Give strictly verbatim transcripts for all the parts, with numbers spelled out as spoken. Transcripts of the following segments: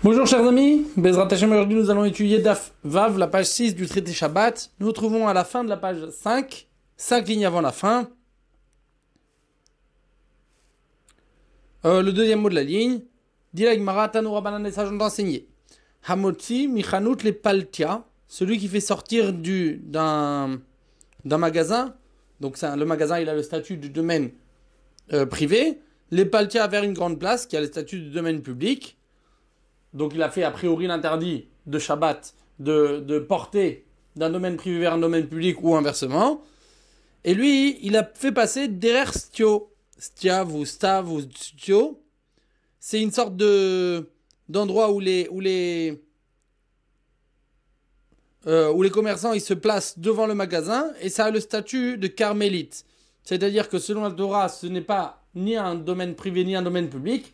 Bonjour chers amis, Bezrat Hashem, aujourd'hui nous allons étudier Daf Vav, la page six du traité Shabbat. Nous nous trouvons à la fin de la page cinq, cinq lignes avant la fin. Euh, le deuxième mot de la ligne, Dilag Mara Tanoura Banan, les sages ont enseigné. Hamotzi Michanout les Paltia, celui qui fait sortir du, d'un, d'un magasin, donc c'est un- le magasin il a le statut de domaine euh, privé, les Paltia vers une grande place qui a le statut de domaine public. Donc il a fait a priori l'interdit de Shabbat de, de porter d'un domaine privé vers un domaine public ou inversement. Et lui, il a fait passer derrière Stio. Stiav ou Stav ou Stio. C'est une sorte de d'endroit où les, où les, euh, où les commerçants ils se placent devant le magasin et ça a le statut de carmélite. C'est-à-dire que selon la Torah, ce n'est pas ni un domaine privé ni un domaine public.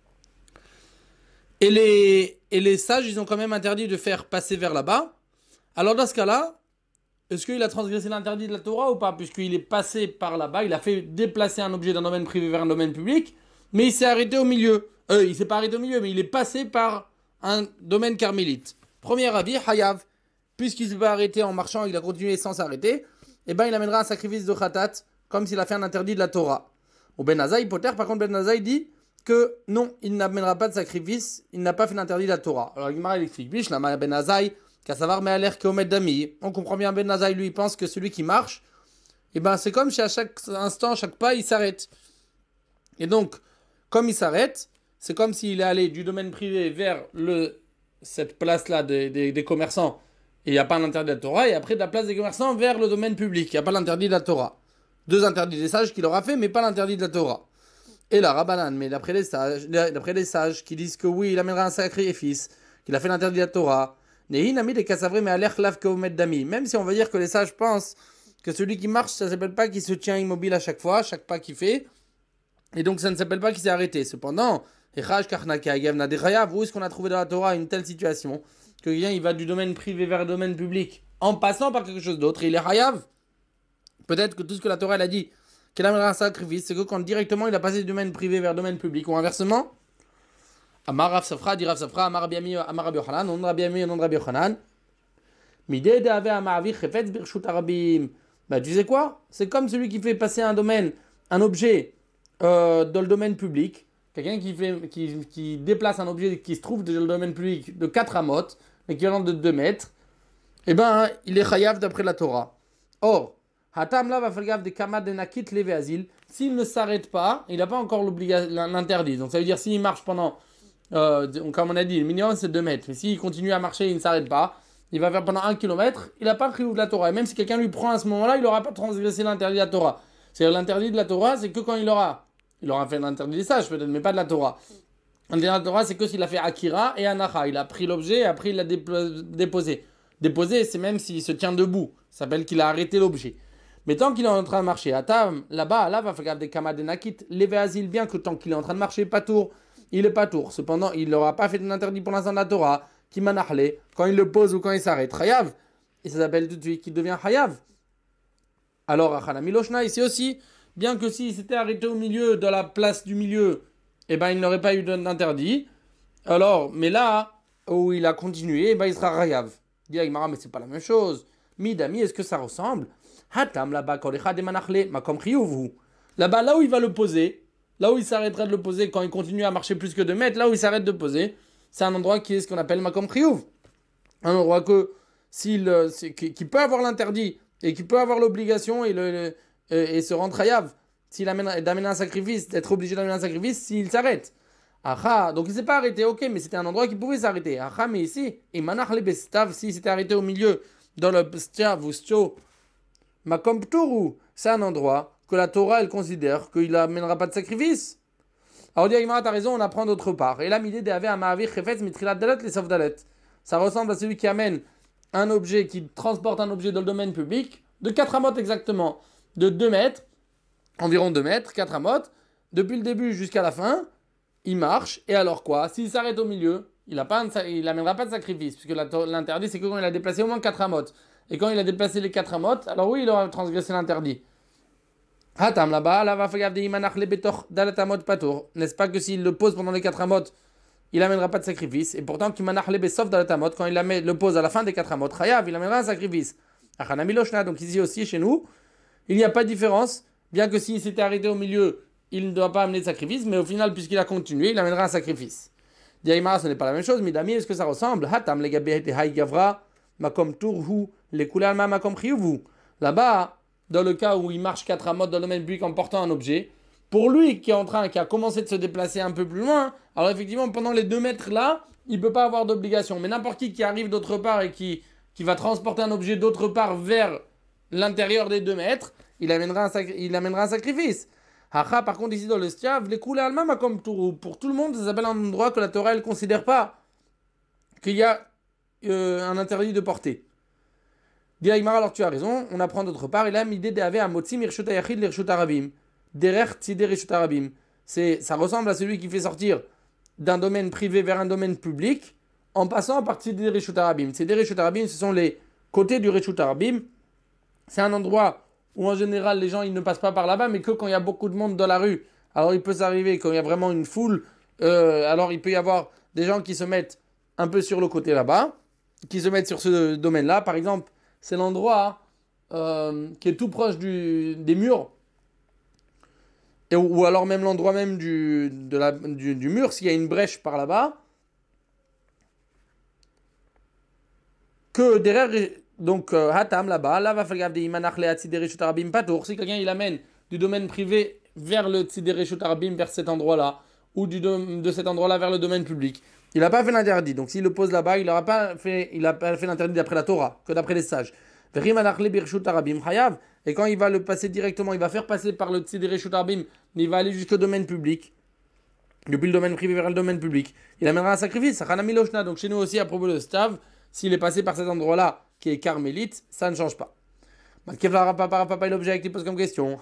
Et les, et les sages, ils ont quand même interdit de faire passer vers là-bas. Alors dans ce cas-là, est-ce qu'il a transgressé l'interdit de la Torah ou pas? Puisqu'il est passé par là-bas, il a fait déplacer un objet d'un domaine privé vers un domaine public, mais il s'est arrêté au milieu. Euh, il s'est pas arrêté au milieu, mais il est passé par un domaine carmélite. Premier avis, Hayav. Puisqu'il s'est pas arrêté en marchant, il a continué sans s'arrêter, eh ben il amènera un sacrifice de khatat, comme s'il a fait un interdit de la Torah. Au Ben Azaï, Poter, par contre, Ben Azaï dit que non, il n'amènera pas de sacrifice, il n'a pas fait l'interdit de la Torah. Alors Gemara explique, Bish, la Ben Azaï, qu'à savoir, mais à l'air qu'Omed Dami. On comprend bien Ben Azaï, lui, il pense que celui qui marche, eh ben c'est comme si à chaque instant, à chaque pas, il s'arrête. Et donc, comme il s'arrête, c'est comme s'il est allé du domaine privé vers le, cette place-là des, des, des commerçants, et il n'y a pas l'interdit de la Torah, et après de la place des commerçants vers le domaine public, il n'y a pas l'interdit de la Torah. Deux interdits des sages qu'il aura fait, mais pas l'interdit de la Torah. Et là, Rabbanan, mais d'après les sages, d'après les sages qui disent que oui, il amènera un sacrifice, qu'il a fait l'interdit de la Torah, même si on va dire que les sages pensent que celui qui marche, ça ne s'appelle pas qu'il se tient immobile à chaque fois, chaque pas qu'il fait, et donc ça ne s'appelle pas qu'il s'est arrêté. Cependant, où est-ce qu'on a trouvé dans la Torah une telle situation que quelqu'un il va du domaine privé vers le domaine public en passant par quelque chose d'autre, et il est hayav? Peut-être que tout ce que la Torah elle a dit qu'elle amènera un sacrifice, c'est que quand directement il a passé du domaine privé vers le domaine public, ou inversement. Amar Rav Safra, dit Rav Safra, Amar Rabbi Ami, Amar Rabbi Yochanan, non Rabbi Ami, non Rabbi Yochanan. Midé de Ave Amaravi, Chefetz Birshut Arabim. Bah, tu sais quoi? C'est comme celui qui fait passer un domaine, un objet euh, dans le domaine public. Quelqu'un qui, fait, qui, qui déplace un objet qui se trouve dans le domaine public de quatre amotes, l'équivalent de deux mètres. Eh ben, il est chayav d'après la Torah. Or, Hatam là va faire gaffe des kamad de nakit levé asile. S'il ne s'arrête pas, il n'a pas encore l'interdit. Donc ça veut dire s'il marche pendant, euh, comme on a dit, le minimum c'est deux mètres. Mais s'il continue à marcher, il ne s'arrête pas. Il va faire pendant un kilomètre. Il n'a pas pris de la Torah. Et même si quelqu'un lui prend à ce moment-là, il n'aura pas transgressé l'interdit de la Torah. C'est-à-dire l'interdit de la Torah, c'est que quand il aura, il aura fait l'interdit des sages peut-être, mais pas de la Torah. L'interdit de la Torah, c'est que s'il a fait Akira et Anacha. Il a pris l'objet et après il l'a déposé. Déposé, c'est même s'il se tient debout. Ça s'appelle qu'il a arrêté l'objet. Mais tant qu'il est en train de marcher, Atam, là-bas, là, va faire des kamad nakit, levé asile, bien que tant qu'il est en train de marcher, pas tour, il est pas tour. Cependant, il n'aura pas fait d'interdit pour l'instant de la Torah, qui manahle, quand il le pose ou quand il s'arrête, Hayav. Et ça s'appelle tout de suite qu'il devient Hayav. Alors, Achana Miloshna, ici aussi, bien que s'il s'était arrêté au milieu, dans la place du milieu, eh ben, il n'aurait pas eu d'interdit. Alors, mais là, où il a continué, eh ben, il sera Hayav. Dit Agmara, mais c'est pas la même chose. Midami, est-ce que ça ressemble? Hatam là-bas, là-bas, là où il va le poser, là où il s'arrêtera de le poser quand il continue à marcher plus que deux mètres, là où il s'arrête de poser, c'est un endroit qui est ce qu'on appelle Makom Chiyuv. Un endroit que, s'il, qui, qui peut avoir l'interdit et qui peut avoir l'obligation et, le, et, et se rendre hayav, s'il amène, d'amener un sacrifice, d'être obligé d'amener un sacrifice, s'il s'arrête. Aha, donc il s'est pas arrêté, ok, mais c'était un endroit qui pouvait s'arrêter. Aha, mais ici, et manach le bestav, s'il s'était arrêté au milieu, dans le stiav ou stio, Makom Ptourou, c'est un endroit que la Torah elle considère qu'il n'amènera pas de sacrifice. Alors, dit Agmara, t'as raison, on apprend d'autre part. Et là, l'idée d'Ave à Mahavir Chefetz Mitrilat Dalet les Sauf Dalet. Ça ressemble à celui qui amène un objet, qui transporte un objet dans le domaine public, de quatre amotes exactement, de deux mètres, environ deux mètres, quatre amotes, depuis le début jusqu'à la fin, il marche, et alors quoi? S'il s'arrête au milieu, il n'amènera pas de sacrifice, puisque l'interdit, c'est que quand il a déplacé au moins quatre amotes. Et quand il a déplacé les quatre amotes, alors oui, il aura transgressé l'interdit. Hatam là-bas, là va faire des imanach les betoch dalatamot patour. N'est-ce pas que s'il le pose pendant les quatre amotes, il n'amènera pas de sacrifice. Et pourtant, sauf dans le tamot, quand il la met, le pose à la fin des quatre amot, chayav, il amènera un sacrifice. Donc ici aussi, chez nous, il n'y a pas de différence, bien que s'il s'était arrêté au milieu, il ne doit pas amener de sacrifice, mais au final, puisqu'il a continué, il amènera un sacrifice. Diaïmara, ce n'est pas la même chose, mais Dami, est-ce que ça ressemble? Hatam, les gabé, hay gavra, makom turhu, les koulalma, makom chiyuvu. Là-bas, dans le cas où il marche quatre amot dans le domaine public en portant un objet, pour lui qui est en train, qui a commencé de se déplacer un peu plus loin, alors effectivement, pendant les deux mètres là, il ne peut pas avoir d'obligation. Mais n'importe qui qui arrive d'autre part et qui, qui va transporter un objet d'autre part vers l'intérieur des deux mètres, il amènera un, sacri- il amènera un sacrifice. Hacha, par contre, ici dans le Stiav, les coulées alma comme pour tout le monde, ça s'appelle un endroit que la Torah ne considère pas qu'il y a euh, un interdit de porter. Diaïmar, alors tu as raison, on apprend d'autre part, il a mis des à Motsim Irshut Ayachid l'Irshut Arabim. Derer Tzidé Irshut Arabim. Ça ressemble à celui qui fait sortir d'un domaine privé vers un domaine public en passant par Tzidé Irshut Arabim. Tzidé Irshut Arabim, ce sont les côtés du Irshut Arabim. C'est un endroit où en général les gens ils ne passent pas par là-bas, mais que quand il y a beaucoup de monde dans la rue. Alors il peut s'arriver, quand il y a vraiment une foule, euh, alors il peut y avoir des gens qui se mettent un peu sur le côté là-bas, qui se mettent sur ce domaine-là. Par exemple, c'est l'endroit euh, qui est tout proche du, des murs, et, ou alors même l'endroit même du, de la, du, du mur, s'il y a une brèche par là-bas, que derrière... Donc, Hatam là-bas, là va falloir des imanach le tzidere shut arabim patour. Si quelqu'un il amène du domaine privé vers le tzidere shut arabim, vers cet endroit-là, ou du dom- de cet endroit-là vers le domaine public, il n'a pas fait l'interdit. Donc, s'il le pose là-bas, il n'aura pas fait, il a pas fait l'interdit d'après la Torah, que d'après les sages. Verimanach le birshut arabim chayav. Et quand il va le passer directement, il va faire passer par le tzidere shut arabim, il va aller jusqu'au domaine public, depuis le domaine privé vers le domaine public. Il amènera un sacrifice. Donc, chez nous aussi, à propos de Stav, s'il est passé par cet endroit-là, qui est carmélite, ça ne change pas. Papa, l'objet qui pose comme question.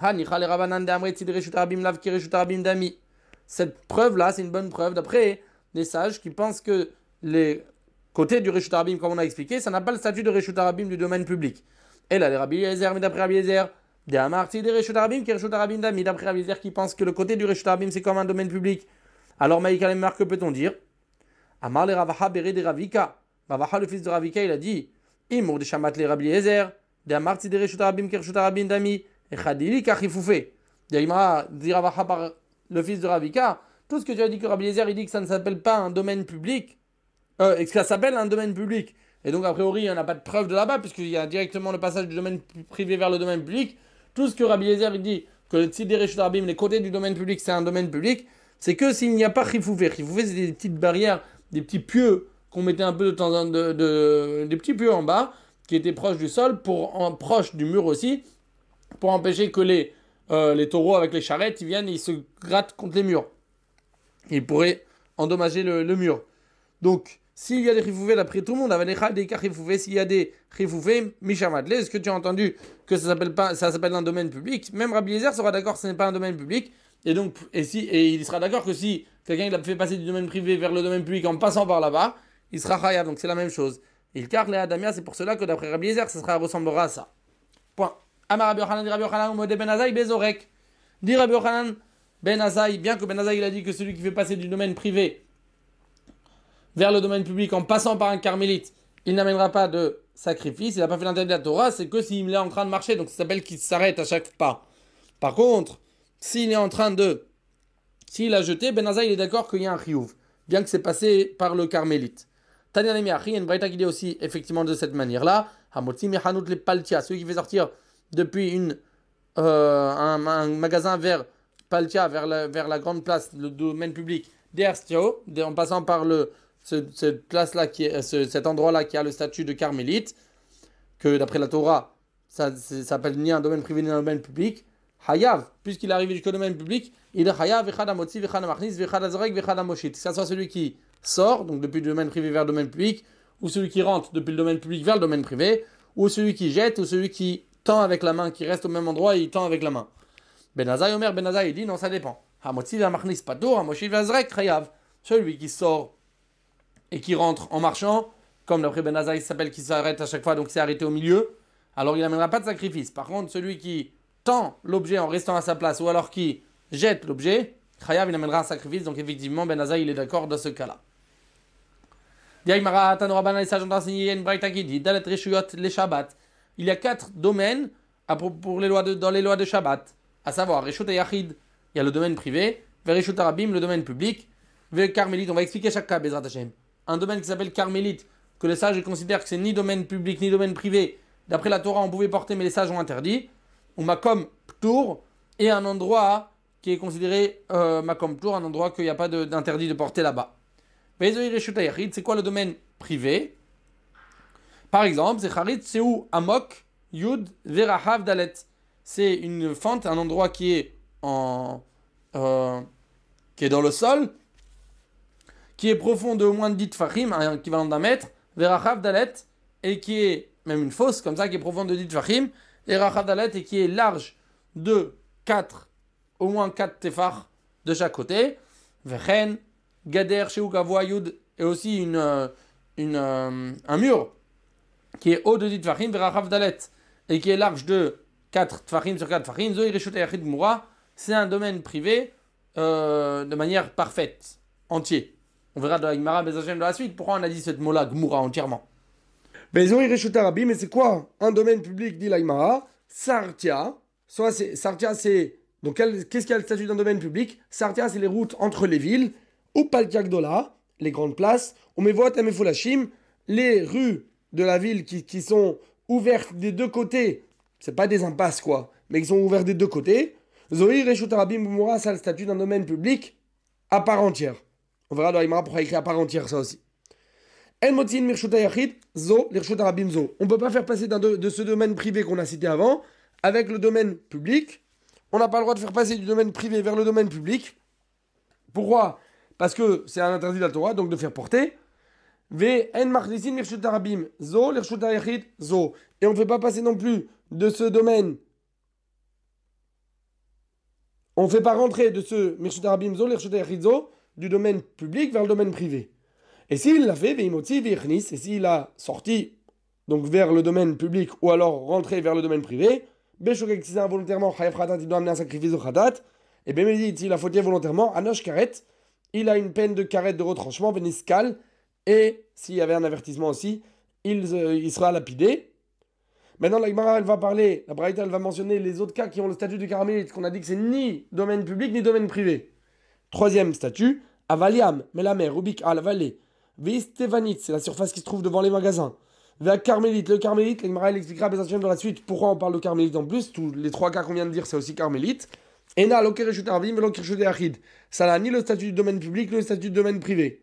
Cette preuve-là, c'est une bonne preuve d'après les sages qui pensent que les côtés du Reshut Arabim, comme on a expliqué, ça n'a pas le statut de Reshut Arabim du domaine public. Et là, les Rabbi Eliezer, mais d'après Rabbi Eliezer, des Amarti des Reshut Arabim qui Reshut Arabim d'Ami, d'après Rabbi Eliezer qui pense que le côté du Reshut Arabim c'est comme un domaine public. Alors, Maïka Lemar, que peut-on dire? Amar le Ravaha Bere de Ravika. Ravaha, le fils de Ravika, il a dit Imour de Shamat le Rabbi Eliezer, de Amarti des Reshut Arabim qui Reshut Arabim d'Ami, et Khadili Kachifoufé. Yaimra, dit Ravaha par le fils de Ravika, tout ce que tu as dit que Rabbi Eliezer, il dit que ça ne s'appelle pas un domaine public, euh, et que ça s'appelle un domaine public. Et donc, a priori, il n'y en a pas de preuve de là-bas, puisqu'il y a directement le passage du domaine privé vers le domaine public. Tout ce que Rabbi Eliezer il dit, que le tzid des Reshut Arabim, les côtés du domaine public, c'est un domaine public, c'est que s'il n'y a pas chifoufé. Chifoufé, c'est des petites barrières, des petits pieux qu'on mettait un peu de temps en temps, de, de, des petits pieux en bas, qui étaient proches du sol, pour, en, proches du mur aussi, pour empêcher que les, euh, les taureaux avec les charrettes, ils viennent et ils se grattent contre les murs. Ils pourraient endommager le, le mur. Donc, s'il y a des chifoufés, d'après tout le monde, des chifoufés, s'il y a des chifoufés, Mishamadle, est-ce que tu as entendu que ça s'appelle pas, ça s'appelle un domaine public? Même Rabbi Eliezer sera d'accord que ce n'est pas un domaine public. Et donc, et, si, et il sera d'accord que si quelqu'un il a fait passer du domaine privé vers le domaine public en passant par là-bas, il sera chayav. Donc c'est la même chose. Il car les Adamia, c'est pour cela que d'après Rabbi Eliezer, ça sera, ressemblera à ça. Point. Amar Rabbi Yochanan, dit Rabbi Yochanan, ou Modé Ben Azaï, Bezorek. Dit Rabbi Yochanan, Ben Azaï, bien que Ben Azaï il a dit que celui qui fait passer du domaine privé vers le domaine public en passant par un carmélite, il n'amènera pas de sacrifice, il n'a pas fait l'interdit de la Torah, c'est que s'il est en train de marcher, donc ça s'appelle qu'il s'arrête à chaque pas. Par contre, s'il est en train de... S'il a jeté, Ben Azaï il est d'accord qu'il y a un chiyuv, bien que c'est passé par le carmélite. Tanya Nemiachi, il y a une braïta qui dit aussi effectivement de cette manière-là, Hamotzi Mechanut le Paltia, celui qui fait sortir depuis une, euh, un, un magasin vers Paltia, vers la, vers la grande place, le domaine public, d'Erstio, en passant par le... Ce, cette place-là, qui est, ce, cet endroit-là qui a le statut de carmélite, que d'après la Torah, ça ne s'appelle ni un domaine privé ni un domaine public, Hayav, puisqu'il est arrivé jusqu'au domaine public, il est Hayav, Vechad Amotzi, Vechad Amachnis, Vechad Azorek, Vechad Amoshit. Que ce soit celui qui sort, donc depuis le domaine privé vers le domaine public, ou celui qui rentre depuis le domaine public vers le domaine privé, ou celui qui jette, ou celui qui tend avec la main, qui reste au même endroit et il tend avec la main. Ben Azaï, Omer, Ben Azaï, il dit non, ça dépend. Hamotzi, Amachnis, Pato, Amoshit, Azorek, Hayav. Celui qui sort et qui rentre en marchant, comme d'après Ben Azaï s'appelle qui s'arrête à chaque fois, donc c'est arrêté au milieu, alors il n'amènera pas de sacrifice. Par contre, celui qui tend l'objet en restant à sa place, ou alors qui jette l'objet, Chayav, il amènera un sacrifice, donc effectivement Ben Azaï il est d'accord dans ce cas-là. Diaïmara, Tanoraban, les sages ont enseigné une braïta qui dit Dalet Reshuyot, les Shabbat. Il y a quatre domaines à pro- pour les lois de, dans les lois de Shabbat. À savoir, Reshut et Yachid, il y a le domaine privé. Vereshut Arabim, le domaine public. Ve Carmélite, on va expliquer chaque cas, Bezrat Hashem. Un domaine qui s'appelle Carmélite, que les sages considèrent que c'est ni domaine public ni domaine privé. D'après la Torah, on pouvait porter, mais les sages ont interdit. Ou Makom Ptour, et un endroit qui est considéré euh, Makom Ptour, un endroit qu'il n'y a pas de- d'interdit de porter là-bas. C'est quoi le domaine privé? Par exemple, c'est Charit, c'est où Amok, Yud, Verahav, Dalet. C'est une fente, un endroit qui est en, euh, qui est dans le sol, qui est profond de au moins dix tfachim, un équivalent d'un mètre, Verahav, Dalet, et qui est même une fosse comme ça, qui est profonde de dix tfachim, et Rahav, Dalet, et qui est large de quatre, au moins quatre tefach de chaque côté. Vechen, Gader, Sheukavoa, Yud, et aussi une, euh, une, euh, un mur qui est haut de dix tfachim, Verachav Dalet, et qui est large de quatre tfachim sur quatre tfachim, Zoï Reshut Yachid Moura, c'est un domaine privé euh, de manière parfaite, entier. On verra dans la Gemara Bezashem dans la suite pourquoi on a dit cette mot-là, Gmoura, entièrement. Zoï Reshut Arabi, mais c'est quoi un domaine public, dit la Gemara? Sartia, soit c'est, Sartia c'est. Donc quel- qu'est-ce qu'il y a le statut d'un domaine public? Sartia c'est les routes entre les villes, ou Palkiakdola, les grandes places, ou Mevot et Mefolashim, les rues de la ville qui, qui sont ouvertes des deux côtés. C'est pas des impasses quoi, mais qui sont ouvertes des deux côtés. Zoï Reshut Arabi Moura, ça a le statut d'un domaine public à part entière. On verra dans la Gemara pourquoi il écrit à part entière ça aussi. On ne peut pas faire passer de, de ce domaine privé qu'on a cité avant avec le domaine public. On n'a pas le droit de faire passer du domaine privé vers le domaine public. Pourquoi? Parce que c'est un interdit de la Torah, donc de faire porter. Et on ne fait pas passer non plus de ce domaine. On ne fait pas rentrer de ce du domaine public vers le domaine privé. Et s'il l'a fait, et s'il a sorti donc vers le domaine public ou alors rentré vers le domaine privé, Beshogek, si c'est involontairement, Chayav Khatat, il doit amener un sacrifice de Khatat. Et Bémédit, s'il a fauté volontairement, Anosh Karet, il a une peine de karet de retranchement, Veniskal. Et s'il y avait un avertissement aussi, il, euh, il sera lapidé. Maintenant, la Gemara, elle va parler, la Braïta, elle va mentionner les autres cas qui ont le statut du carmélite, qu'on a dit que c'est ni domaine public ni domaine privé. Troisième statut, Avaliam, Melamer, Rubik, à la vallée. Vistevanit, c'est la surface qui se trouve devant les magasins. Vers Carmélite, le Carmélite, l'Agmara expliquera dans la suite pourquoi on parle de Carmélite en plus. Tous les trois cas qu'on vient de dire, c'est aussi Carmélite. Ena, l'Okereshut Arvim, l'Okereshut Achid. Ça n'a ni le statut du domaine public, ni le statut du domaine privé.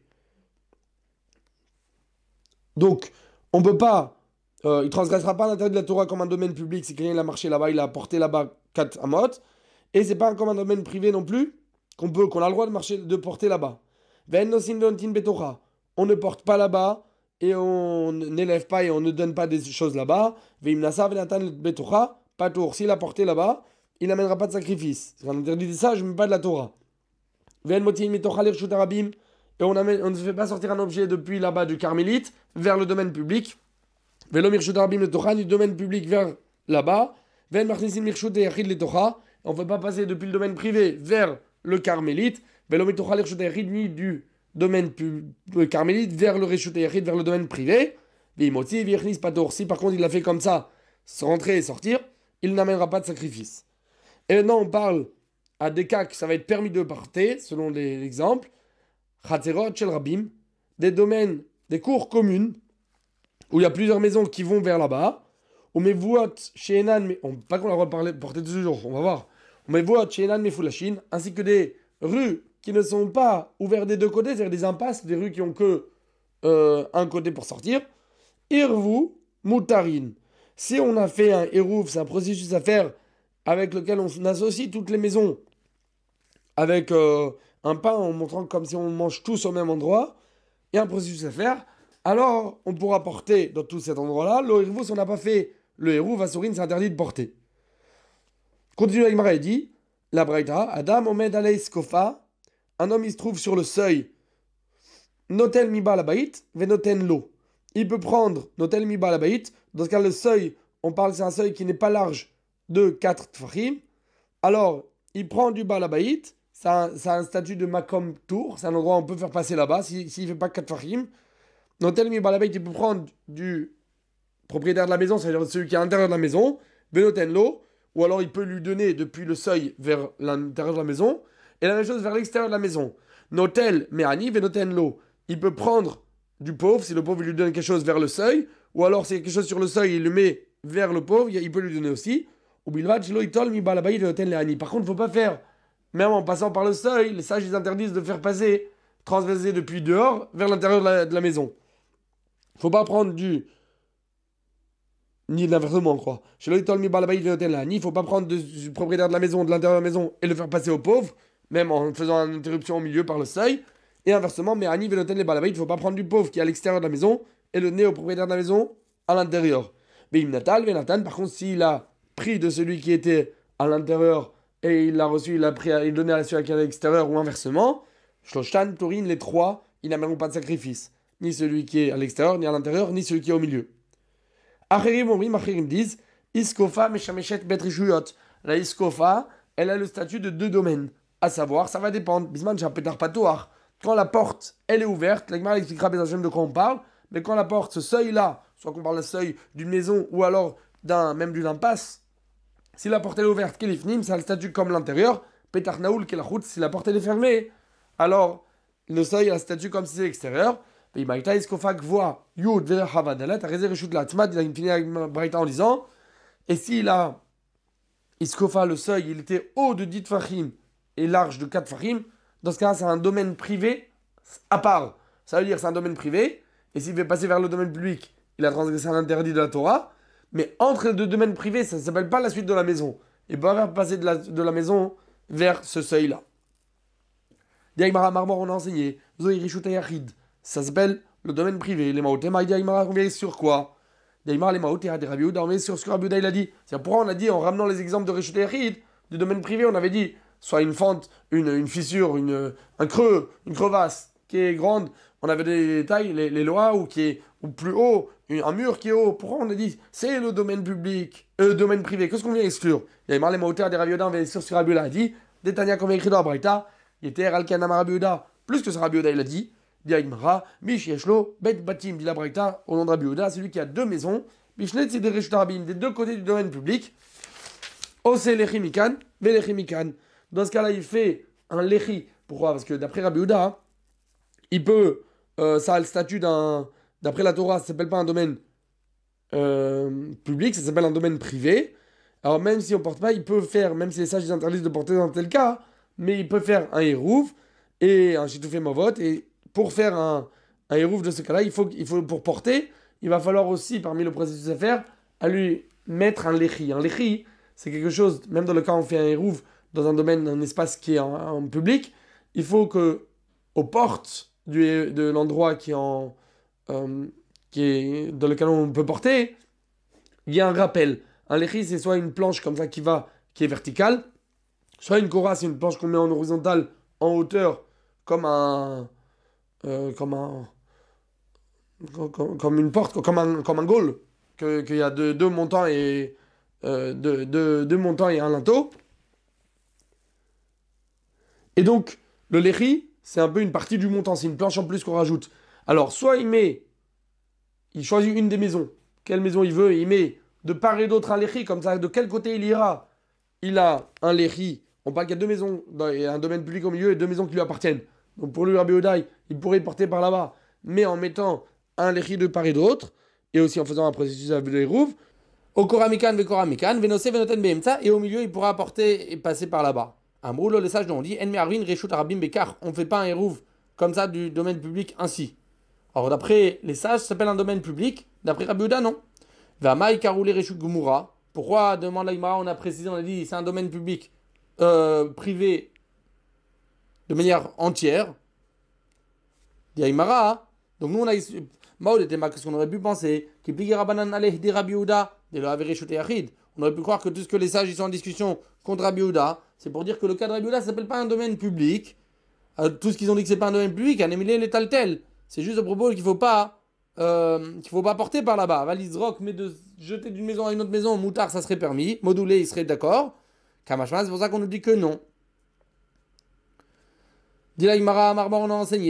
Donc, on ne peut pas, euh, il ne transgressera pas l'interdit de la Torah comme un domaine public. Si quelqu'un il a marché là-bas, il a porté là-bas quatre amot. Et c'est pas comme un domaine privé non plus qu'on peut, qu'on a le droit de marcher, de porter là-bas. Ven nosin dontin betocha. On ne porte pas là-bas et on n'élève pas et on ne donne pas des choses là-bas. Veimnasa venatan betocha. Pas tour. S'il a porté là-bas, il n'amènera pas de sacrifice. C'est un interdit de ça, je ne mets pas de la Torah. Ven motin betocha l'irshut arabim. Et on, amène, on ne fait pas sortir un objet depuis là-bas du carmélite vers le domaine public. Velo mirshut arabim le tocha du domaine public vers là-bas. Ven marnisim mirshut et yachid le tocha. On ne peut pas passer depuis le domaine privé vers le carmélite. Velo mitocha l'irshut et yachid ni du domaine pub, carmélite vers le reshut et yachid vers le domaine privé. Vimoti vichnis pator. Si par contre il a fait comme ça, rentrer et sortir, il n'amènera pas de sacrifice. Et maintenant on parle à des cas que ça va être permis de porter, selon l'exemple. Chatzerot shel Rabim, des domaines, des cours communes, où il y a plusieurs maisons qui vont vers là-bas. On met vuot chez Enan, mais on pas qu'on a le droit de porter tous les jours, on va voir. On met vuot chez Enan Mefulashin, ainsi que des rues qui ne sont pas ouvertes des deux côtés, c'est-à-dire des impasses, des rues qui ont que euh, un côté pour sortir. Irvu mutarin. Si on a fait un Eruv, c'est un processus à faire avec lequel on associe toutes les maisons avec euh, un pain en montrant comme si on mange tous au même endroit, et un processus à faire, alors on pourra porter dans tout cet endroit-là. Le Eruv, si on n'a pas fait le Eruv, Asurin, c'est interdit de porter. Continue avec Mara, il dit, la Braïta, Adam Omed Alei Skofa, un homme il se trouve sur le seuil, Notel Miba la Baït, Venoten Lo. Il peut prendre Notel Miba la Baït, dans ce cas le seuil, on parle c'est un seuil qui n'est pas large de quatre tfachim, alors il prend du Balabaït, ça a un statut de Makom Tour, c'est un endroit où on peut faire passer là-bas, s'il ne fait pas quatre tfachim, Notel mi balabait, il peut prendre du propriétaire de la maison, c'est-à-dire celui qui est à l'intérieur de la maison, Benoten l'eau, ou alors il peut lui donner depuis le seuil vers l'intérieur de la maison, et la même chose vers l'extérieur de la maison. Notel Meani, Benoten l'eau, il peut prendre du pauvre, si le pauvre lui donne quelque chose vers le seuil, ou alors si quelque chose sur le seuil, il le met vers le pauvre, il peut lui donner aussi. Ou bilvad, shelo itol mi balabai Benoten leani. Par contre, il ne faut pas faire, même en passant par le seuil, les sages ils interdisent de faire passer, transverser depuis dehors vers l'intérieur de la, de la maison. Il ne faut pas prendre du ni l'inversement, quoi. Chez l'hôtel mi balabaï venoten là, ni il faut pas prendre de- du propriétaire de la maison, de l'intérieur de la maison, et le faire passer au pauvre, même en faisant une interruption au milieu par le seuil. Et inversement, mais Ani venoten les balabaï, il faut pas prendre du pauvre qui est à l'extérieur de la maison et le nez au propriétaire de la maison à l'intérieur. Mais Natal, Venatan, par contre, s'il a pris de celui qui était à l'intérieur et il l'a reçu, il a pris, il donné à celui qui est à l'extérieur ou inversement, Shloshtan, Torin, les trois, ils n'amèneront pas de sacrifice. Ni celui qui est à l'extérieur, ni à l'intérieur, ni celui qui est au milieu. Acherim omrim, Acherim disent, Iskofa meshameshet bet rishuyot. La Iskofa, elle a le statut de deux domaines. À savoir, ça va dépendre. Bisman shapetar patoar. Quand la porte, elle est ouverte, l'Agmar expliquera de quoi on parle, mais quand la porte, ce seuil-là, soit qu'on parle d'un seuil d'une maison ou alors d'un, même d'une impasse, si la porte elle est ouverte, kelifnim, ça a le statut comme l'intérieur. Petar naoul, kelachut, si la porte elle est fermée, alors le seuil a le statut comme si c'est l'extérieur. Et Maïta Iskofak voit Yud Verhavadalat, a réservé Reshut Latmat, il a fini avec Braïta en disant, et s'il a Iskofa, le seuil, il était haut de dix fachim et large de quatre fachim, dans ce cas-là, c'est un domaine privé à part. Ça veut dire c'est un domaine privé, et s'il veut passer vers le domaine public, il a transgressé un interdit de la Torah, mais entre les deux domaines privés, ça ne s'appelle pas la suite de la maison. Il peut pas passer de la, de la maison vers ce seuil-là. Diagmara Marmor, on a enseigné, Zoï Rishut Ayachid. Ça s'appelle le domaine privé. Les Maotema, Diagmara, on vient sur quoi? Diagmara, les Maotema, des Rabbi Yehuda, on vient sur ce que Rabbi Yehuda il a dit. C'est pourquoi on a dit, en ramenant les exemples de Rishut Ayachid, du domaine privé, on avait dit, soit une fente, une, une fissure, une, un creux, une crevasse qui est grande, on avait des détails, les, les lois, ou qui est ou plus haut, un mur qui est haut. Pourquoi on a dit, c'est le domaine public, euh, domaine privé? Qu'est-ce qu'on vient exclure? Diagmara, les Maotema, des Rabbi Yehuda, on vient sur ce que Rabbi Yehuda a dit. Détania, qu'on vient écrire dans la Braïta, il était Alkanam Rabbi Yehuda, plus que ce Rabbi Yehuda il a dit. Diagmara, Mish Yeshlo, Bet Batim, dit la Braïta, au nom de Rabbi Yehuda, celui qui a deux maisons, Bishnet, c'est des Reshut Rabim, des deux côtés du domaine public. Ose Lechimikan, Velechimikan. Dans ce cas-là, il fait un Lechi. Pourquoi? Parce que d'après Rabbi Yehuda, hein, il peut, euh, ça a le statut d'un, d'après la Torah, ça s'appelle pas un domaine euh, public, ça s'appelle un domaine privé. Alors même si on porte pas, il peut faire, même si les sages ils interdisent de porter dans tel cas, mais il peut faire un Hérouv et un Chitoufé Mavot. Et pour faire un, un Hérouv de ce cas-là, il faut, il faut, pour porter, il va falloir aussi, parmi le processus à faire, à lui mettre un Lechi. Un Lechi, c'est quelque chose, même dans le cas où on fait un Hérouv dans un domaine, un espace qui est en, en public, il faut que aux portes du, de l'endroit qui est en, euh, qui est dans lequel on peut porter, il y a un rappel. Un Lechi, c'est soit une planche comme ça qui va, qui est verticale, soit une Kora, c'est une planche qu'on met en horizontale, en hauteur, comme un, euh, comme un, comme, comme une porte, comme un, comme un goal, que qu'il y a deux, deux montants et euh, deux, deux, deux montants et un linteau. Et donc, le Lechi, c'est un peu une partie du montant, c'est une planche en plus qu'on rajoute. Alors, soit il met, il choisit une des maisons, quelle maison il veut, et il met de part et d'autre un Lechi, comme ça, de quel côté il ira. Il a un Lechi, on parle qu'il y a deux maisons, il y a un domaine public au milieu et deux maisons qui lui appartiennent. Donc pour lui, Rabbi Yehuda, il pourrait porter par là-bas, mais en mettant un Lechi de part et d'autre, et aussi en faisant un processus de Hérouv, au Koramikan, ve Koramikan, Venose, Venoten, Behemtsa, et au milieu, il pourra apporter et passer par là-bas. Amroulo, les sages on dit, En Me'arvin, Reshut Arabim Bekar, on ne fait pas un Hérouv comme ça du domaine public ainsi. Alors d'après les sages, ça s'appelle un domaine public, d'après Rabbi Yehuda, non. Vamai Karouli Reshut Gumura, pourquoi, demande l'Aïmara, on a précisé, on a dit, c'est un domaine public, euh, privé, de manière entière. Dit Aïmara, donc nous on a Maud était qu'est-ce qu'on aurait pu penser qui pliera banan aleh des Rabbi Yehuda de la vérité Yachid. On aurait pu croire que tout ce que les sages ils sont en discussion contre Rabbi Yehuda, c'est pour dire que le cas de Rabbi Yehuda s'appelle pas un domaine public. Euh, tout ce qu'ils ont dit que c'est pas un domaine public, un émilé les tal tel. C'est juste à propos qu'il faut pas euh, qu'il faut pas porter par là-bas. Valise rock, mais de jeter d'une maison à une autre maison, moutard ça serait permis, modulé il serait d'accord. Kamashma, c'est pour ça qu'on nous dit que non. Dit la Imara, Marmor on a enseigné.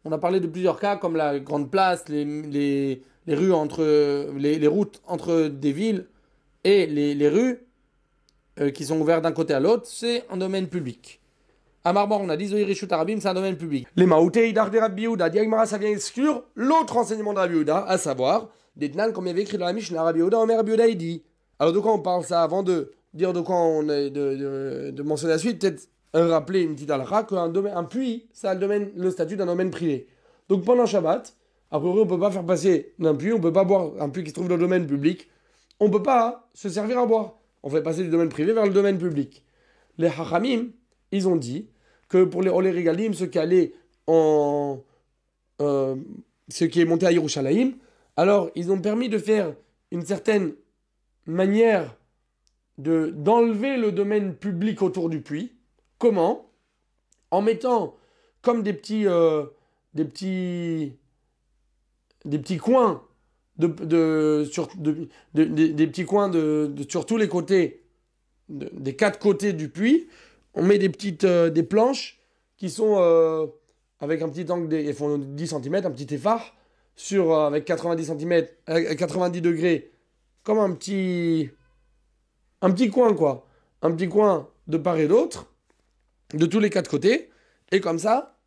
on a parlé de plusieurs cas comme la grande place, les, les, les rues entre les, les routes entre des villes et les, les rues euh, qui sont ouvertes d'un côté à l'autre, c'est un domaine public. À Marmor, on a dit Zohir Rishut Arabim, c'est un domaine public. Les Maouté, Idar de Rabbi Yehuda, Diagmara, ça vient exclure l'autre enseignement de Rabbi Yehuda, à savoir, Detnan, comme il y avait écrit dans la Mishnah, Rabbi Yehuda, Omer Rabbi Yehuda, il dit. Alors de quoi on parle ça avant de dire de quoi on est, de, de, de mentionner la suite, peut-être rappeler une petite halakha qu'un domaine, un puits, ça a le, domaine, le statut d'un domaine privé. Donc pendant Shabbat, a priori, on ne peut pas faire passer d'un puits, on ne peut pas boire un puits qui se trouve dans le domaine public, on ne peut pas se servir à boire. On fait passer du domaine privé vers le domaine public. Les Hachamim, ils ont dit que pour les Olé Regalim, ceux qui allaient en. Euh, ceux qui est monté à Yerushalayim, alors ils ont permis de faire une certaine manière de, d'enlever le domaine public autour du puits. Comment? En mettant comme des petits, euh, des petits, des petits coins de, de, sur, de, de, de, des petits coins de, de, sur tous les côtés, de, des quatre côtés du puits. On met des petites, euh, des planches qui sont euh, avec un petit angle, ils font dix centimètres, un petit effort sur euh, avec quatre-vingt-dix centimètres, euh, quatre-vingt-dix degrés, comme un petit, un petit coin quoi, un petit coin de part et d'autre, de tous les quatre côtés, et comme ça,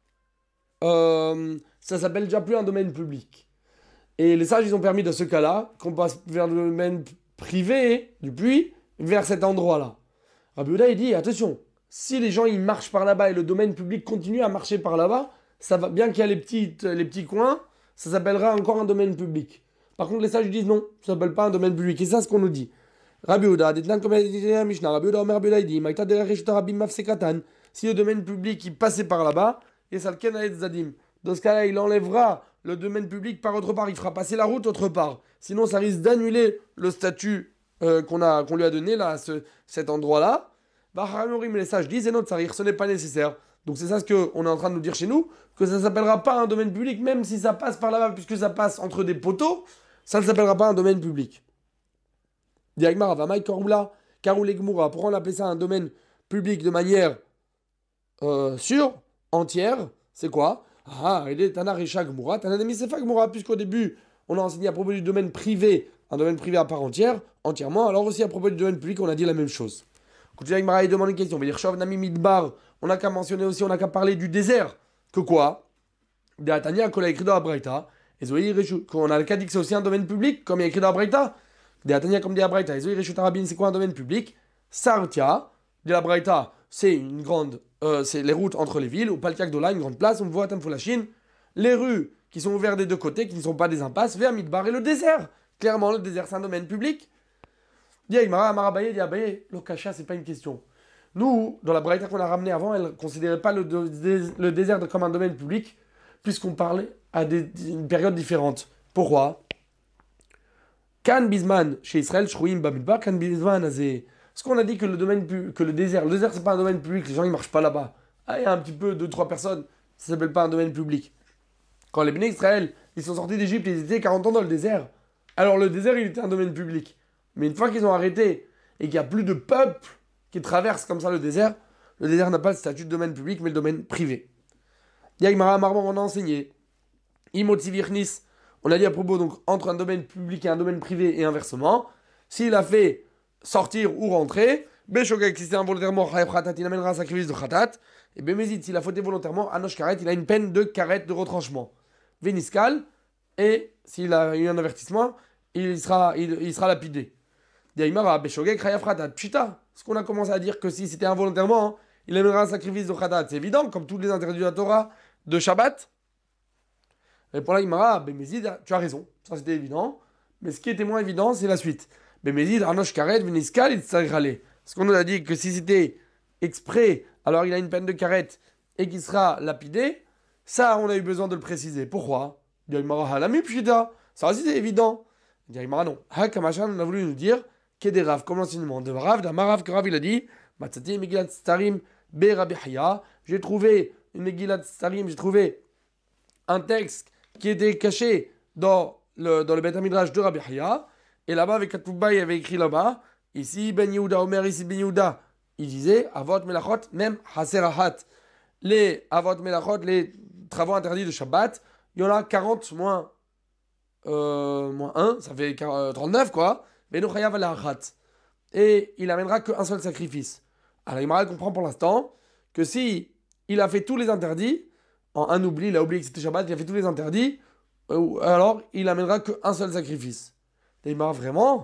euh, ça s'appelle déjà plus un domaine public. Et les sages, ils ont permis de ce cas-là qu'on passe vers le domaine privé du puits, vers cet endroit-là. Rabbi Yehuda, il dit, attention, si les gens ils marchent par là-bas et le domaine public continue à marcher par là-bas, ça va, bien qu'il y a les, petites, les petits coins, ça s'appellera encore un domaine public. Par contre, les sages disent non, ça s'appelle pas un domaine public. Et c'est ça ce qu'on nous dit. Rabbi Yehuda, Detnan, comme il dit la Mishnah, Rabbi Yehuda, Omer Rabbi Yehuda, il dit, Maïta de la Reshut Rabim Mafsekatan, si le domaine public il passait par là-bas, et ça le ken aed zadim. Dans ce cas-là, il enlèvera le domaine public par autre part, il fera passer la route autre part. Sinon, ça risque d'annuler le statut euh, qu'on a, qu'on lui a donné là, à ce, cet endroit-là. Bah, les sages disent, et notre sarir, ce n'est pas nécessaire. Donc c'est ça ce qu'on est en train de nous dire chez nous, que ça ne s'appellera pas un domaine public, même si ça passe par là-bas, puisque ça passe entre des poteaux, ça ne s'appellera pas un domaine public. Diagmar Avamai Karoula, Karoule Gmoura, pourquoi on appelle ça un domaine public de manière euh, sûre, entière, c'est quoi? Ah, il est Tana Recha Gmoura, Tana Demisefa Gmoura, puisqu'au début, on a enseigné à propos du domaine privé, un domaine privé à part entière, entièrement, alors aussi à propos du domaine public, on a dit la même chose. Continue avec Mara, il demande une question. Nami Midbar, on n'a qu'à mentionner aussi, on n'a qu'à parler du désert. Que quoi? D'Atania, qu'on a écrit dans la Braïta. On a qu'à dire que c'est aussi un domaine public, comme il y a écrit dans la Braïta. D'Atania, comme dit la Braïta. C'est quoi un domaine public? Sartia, de la Braïta, c'est une grande. Euh, c'est les routes entre les villes, ou Paltiak Dola, une grande place, on voit à la Chine. Les rues qui sont ouvertes des deux côtés, qui ne sont pas des impasses, vers Midbar et le désert. Clairement, le désert, c'est un domaine public. Dit Aïmara, Amarabaye, dit Abaye, l'Okasha, c'est pas une question. Nous, dans la Braïta qu'on a ramenée avant, elle ne considérait pas le, dé- le désert comme un domaine public, puisqu'on parlait à des, une période différente. Pourquoi? Kan Bisman, chez Israël, Shrouim Bamidbar, Kan Bisman, Azé. Est-ce qu'on a dit que le, domaine pu- que le désert, le désert, c'est pas un domaine public, les gens ils marchent pas là-bas. Ah, il y a un petit peu, deux, trois personnes, ça s'appelle pas un domaine public. Quand les Béné Israël, ils sont sortis d'Égypte, ils étaient quarante ans dans le désert. Alors le désert, il était un domaine public. Mais une fois qu'ils ont arrêté et qu'il n'y a plus de peuple qui traverse comme ça le désert, le désert n'a pas le statut de domaine public, mais le domaine privé. Yagmara Marmor, on a enseigné. Imotivirnis, on a dit à propos, donc, entre un domaine public et un domaine privé et inversement, s'il a fait sortir ou rentrer, Beshogek, si c'était involontairement, il amènera un sacrifice de Khatat, et Bemezid, s'il a fauté volontairement, Anosh Karet, il a une peine de Karet de retranchement. Véniscal, et s'il a eu un avertissement, il sera, il, il sera lapidé. Pshita, ce qu'on a commencé à dire que si c'était involontairement, hein, il amènera un sacrifice de Khatat. C'est évident, comme tous les interdits de la Torah de Shabbat. Et pour la Imara, Bemezid, tu as raison, ça c'était évident. Mais ce qui était moins évident, c'est la suite. Bemezid, Arnosh Karet, Veniskal, il s'agralait. Parce qu'on nous a dit que si c'était exprès, alors il a une peine de Karet et qu'il sera lapidé. Ça, on a eu besoin de le préciser. Pourquoi? Ça aussi c'est évident. Imara non. Hakamachan, on a voulu nous dire qu'est des Rav, comme l'enseignement de Rav, d'Amarav, que Rav il a dit, Matzati Megillat Starim Be Rabbi Haya. J'ai trouvé une Megillat Starim, j'ai trouvé un texte qui était caché dans le, dans le Beth Midrash de Rabbi Haya. Et là-bas, avec Katouba, il y avait écrit là-bas, ici Ben Yehuda, Omer, ici Ben Yehuda, il disait, Avot Melachot, même Haserahat. Les Avot Melachot, les travaux interdits de Shabbat, il y en a quarante moins, euh, moins un, ça fait trente-neuf quoi. Et il amènera qu'un seul sacrifice. Alors Imara comprend pour l'instant que si il a fait tous les interdits, en un oubli, il a oublié que c'était Shabbat, il a fait tous les interdits, euh, alors il amènera qu'un seul sacrifice. Et Imara vraiment.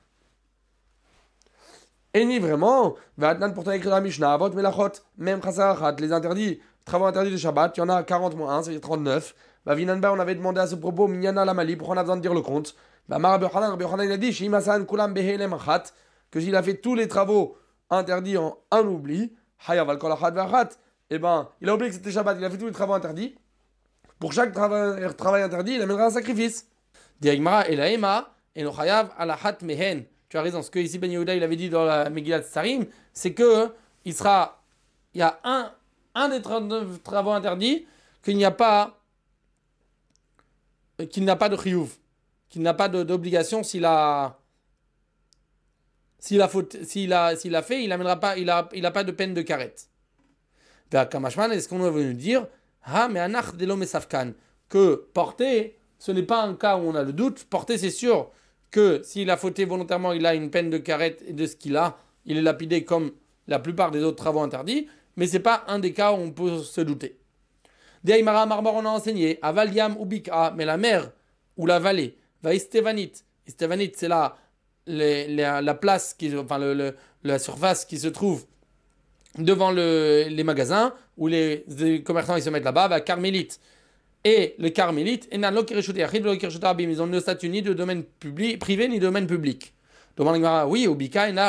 Et ni vraiment, maintenant pourtant écrit dans la Mishnah, Avot Melachot, même Chasarachat, les interdits, travaux interdits de Shabbat, il y en a quarante moins un, ça veut dire trente-neuf. Bah, Vinanba, on avait demandé à ce propos, Minyana Lamali, pourquoi on a besoin de dire le compte. Bah, Rabbi Yochanan, Rabbi Yochanan, il a dit, Shimasan Kulam Behelem Achat, que s'il a fait tous les travaux interdits en un oubli, Hayav al Kolachat Vachat, et ben, il a oublié que c'était Shabbat, il a fait tous les travaux interdits. Pour chaque travail, travail interdit, il amènera un sacrifice. Diagmara et la Ema, et no Hayav Alachat Mehen. Tu as raison, ce que ici Ben Yehuda il avait dit dans la Megillat Tsarim, c'est que il sera, il y a un, un des trente-neuf travaux interdits qu'il n'y a pas, qu'il n'a pas de chiyuv, qu'il n'a pas d'obligation s'il a, s'il a, faute, s'il a, s'il a fait, il amènera pas, il a, il a pas de peine de carette. Kamashman, est-ce qu'on veut nous dire, ha mais anach de l'homme safkan, que porter, ce n'est pas un cas où on a le doute, porter c'est sûr que s'il a fauté volontairement, il a une peine de carette et de ce qu'il a, il est lapidé comme la plupart des autres travaux interdits, mais c'est pas un des cas où on peut se douter. Deimara Marmor, on a enseigné, Avaliam Ubika, mais la mer ou la vallée, va Istevanit. Istevanit, c'est la, les, la, la place, qui, enfin le, le, la surface qui se trouve devant le, les magasins, où les, les commerçants ils se mettent là-bas, va Carmélite. Et le carmélite, ils ont ne statut ni de domaine public, privé ni de domaine public. Oui, au Bika, une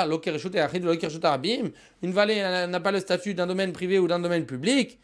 vallée n'a pas le statut d'un domaine privé ou d'un domaine public.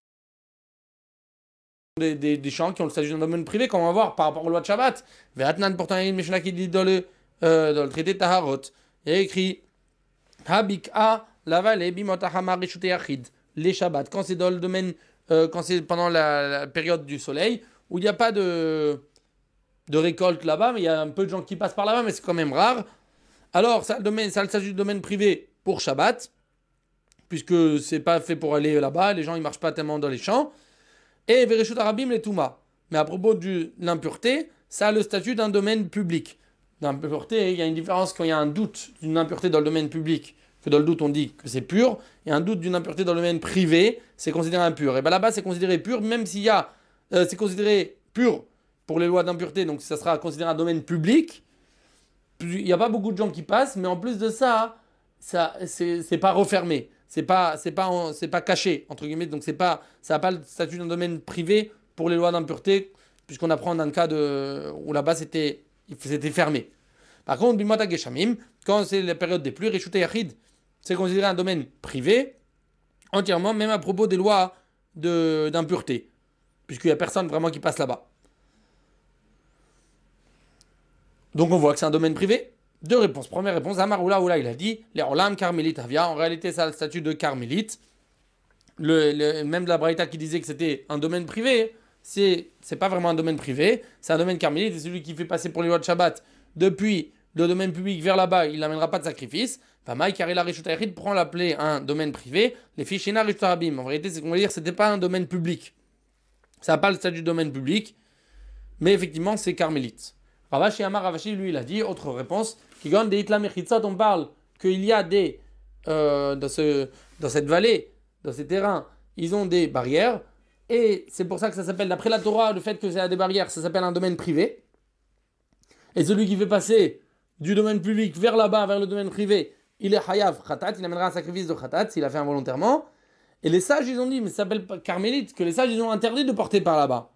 Des, des, des champs qui ont le statut d'un domaine privé, comme on va voir par rapport aux lois de Shabbat. Ve'atnan, pourtant, il y a une Mishnah qui dit dans le, euh, dans le traité de Taharot, il y a écrit Habika, la vallée, bimotahama rishute achid, les Shabbats, quand c'est dans le domaine. Euh, quand c'est pendant la, la période du soleil, où il n'y a pas de, de récolte là-bas, mais il y a un peu de gens qui passent par là-bas, mais c'est quand même rare. Alors, ça, le domaine, ça s'agit du domaine privé pour Shabbat, puisque c'est pas fait pour aller là-bas, les gens ils marchent pas tellement dans les champs. Et Vereshut Arabim les Touma. Mais à propos de l'impureté, ça a le statut d'un domaine public. L'impureté, il y a une différence quand il y a un doute d'une impureté dans le domaine public, que dans le doute on dit que c'est pur, et un doute d'une impureté dans le domaine privé, c'est considéré impur. Et bien là-bas, c'est considéré pur, même s'il y a, euh, c'est considéré pur pour les lois d'impureté, donc ça sera considéré un domaine public. Il n'y a pas beaucoup de gens qui passent, mais en plus de ça, ça c'est, c'est pas refermé, c'est pas, c'est pas, en, c'est pas caché entre guillemets, donc c'est pas, ça n'a pas le statut d'un domaine privé pour les lois d'impureté, puisqu'on apprend dans le cas de où là-bas c'était, c'était fermé. Par contre, bimata geshamim, quand c'est la période des pluies, rishute yachid, c'est considéré un domaine privé, entièrement, même à propos des lois de, d'impureté, puisqu'il n'y a personne vraiment qui passe là-bas. Donc on voit que c'est un domaine privé. Deux réponses. Première réponse, Amar Oula Oula, il a dit, les Olam Carmélite Avia, en réalité ça a le statut de Carmélite. Le, le, même la Braïta qui disait que c'était un domaine privé, c'est, c'est pas vraiment un domaine privé, c'est un domaine Carmélite, et celui qui fait passer pour les lois de Shabbat depuis le domaine public vers là-bas, il n'amènera pas de sacrifice. Famaï, car il a Rishut Ayachid, prend l'appeler un domaine privé. Les Fichina Rishut Arabim. En vérité, c'est qu'on va dire que c'était pas un domaine public. Ça n'a pas le statut de domaine public, mais effectivement, c'est Carmélite. Ravashi Amar Ravashi, lui, il a dit, autre réponse, qui gagne des Hitlam Echitzot, on parle qu'il y a des, euh, dans, ce, dans cette vallée, dans ces terrains, ils ont des barrières, et c'est pour ça que ça s'appelle, d'après la Torah, le fait que c'est des barrières, ça s'appelle un domaine privé. Et celui qui fait passer du domaine public vers là-bas, vers le domaine privé, il est hayav khatat, il amènera un sacrifice de khatat s'il a fait involontairement. Et les sages, ils ont dit, mais ça s'appelle carmélite, que les sages, ils ont interdit de porter par là-bas.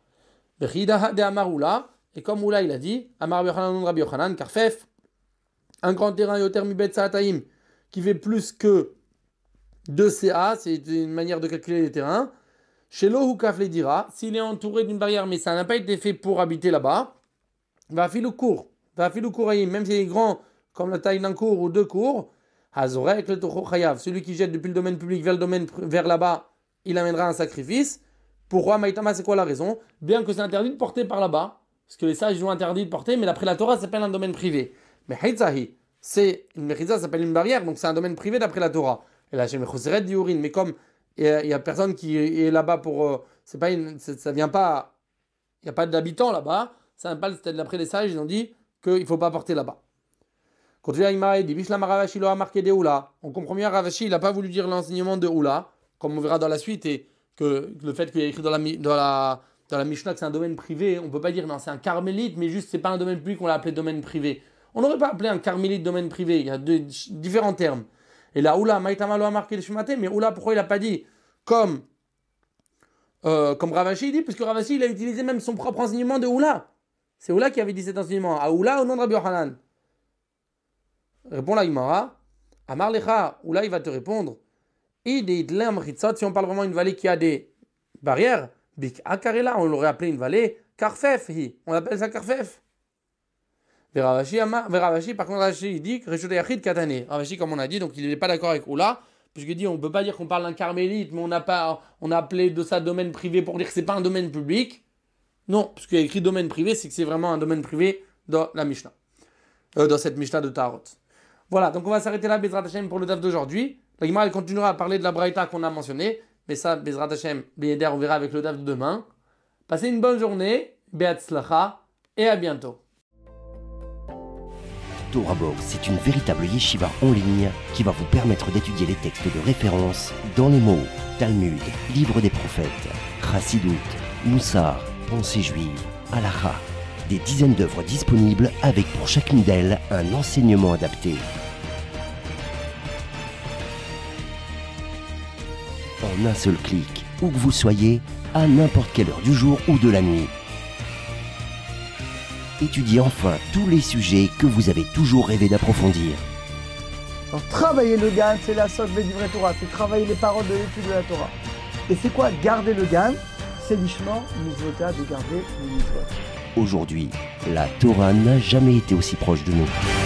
Et comme Oula, il a dit, Amar Yochanan Rabbi Yochanan, Karfef, un grand terrain yoter mi bet saataim, qui fait plus que deux C A, c'est une manière de calculer les terrains. Chez l'Ohu Kafle dira, s'il est entouré d'une barrière, mais ça n'a pas été fait pour habiter là-bas, va filer court, va filer couraïm, même s'il est grand, comme la taille d'un cours ou deux cours, Hazorek le Toho Chayav, celui qui jette depuis le domaine public vers le domaine vers là-bas, il amènera un sacrifice. Pourquoi Maïtama, c'est quoi la raison? Bien que c'est interdit de porter par là-bas, parce que les sages ils ont interdit de porter, mais d'après la Torah, ça s'appelle un domaine privé. Mais Haïtzahi, c'est une mechitza, ça s'appelle une barrière, donc c'est un domaine privé d'après la Torah. Et là, j'ai Mechoseret diurine, mais comme il n'y a, a personne qui est là-bas pour, c'est pas une, c'est, ça vient pas, il n'y a pas d'habitants là-bas, ça vient pas, d'après les sages, ils ont dit qu'il ne faut pas porter là-bas. Continue à Imara, il dit Bishlam Ravashi lo a marqué de Oula. On comprend bien, Ravashi, il n'a pas voulu dire l'enseignement de Oula, comme on verra dans la suite, et que le fait qu'il y a écrit dans la, dans la, dans la Mishnah que c'est un domaine privé, on ne peut pas dire non, c'est un carmélite, mais juste c'est pas un domaine public, on l'a appelé domaine privé. On n'aurait pas appelé un carmélite domaine privé, il y a deux, différents termes. Et là, Oula, Maïtama lo a marqué le Shumate, mais Oula, pourquoi il n'a pas dit comme, euh, comme Ravashi dit, parce que Ravashi, il a utilisé même son propre enseignement de Oula. C'est Oula qui avait dit cet enseignement. À Oula au nom de Rabbi Yochanan. Répond la Gemara. Amar Lecha, Oula, il va te répondre. Si on parle vraiment d'une vallée qui a des barrières, Bik Akarela, on l'aurait appelé une vallée Karfef. On l'appelle ça Karfef. Ravashi, par contre, Ravashi, il dit que Reshut Yachid Katane. Ravashi, comme on a dit, donc il n'est pas d'accord avec Oula. Puisqu'il dit on ne peut pas dire qu'on parle d'un carmélite, mais on a, pas, on a appelé de ça domaine privé pour dire que ce n'est pas un domaine public. Non, parce qu'il y a écrit domaine privé, c'est que c'est vraiment un domaine privé dans la Mishnah, euh, dans cette Mishnah de Tarot. Voilà, donc on va s'arrêter là, Bezrat Hashem, pour le daf d'aujourd'hui. La Gemara, elle continuera à parler de la Braïta qu'on a mentionnée, mais ça, Bezrat Hashem, Bénéder, on verra avec le daf de demain. Passez une bonne journée, Be'atzlacha, et à bientôt. Torah Box, c'est une véritable yeshiva en ligne qui va vous permettre d'étudier les textes de référence dans les mots Talmud, Livre des prophètes, Chassidut, Moussar, Pensée juive, Halakha. Des dizaines d'œuvres disponibles avec pour chacune d'elles un enseignement adapté. En un seul clic, où que vous soyez, à n'importe quelle heure du jour ou de la nuit. Étudiez enfin tous les sujets que vous avez toujours rêvé d'approfondir. Alors, travailler le Gan, c'est la socle des livrets Torah, c'est travailler les paroles de l'étude de la Torah. Et c'est quoi garder le Gan? C'est l'ishma, mitzvota, de garder le mitzvot. Aujourd'hui, la Torah n'a jamais été aussi proche de nous.